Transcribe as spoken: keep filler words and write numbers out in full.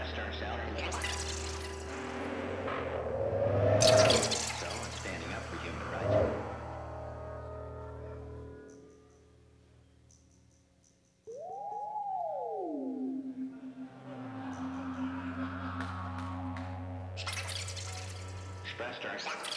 starts out a little. So it's standing up for human rights. Stress starts.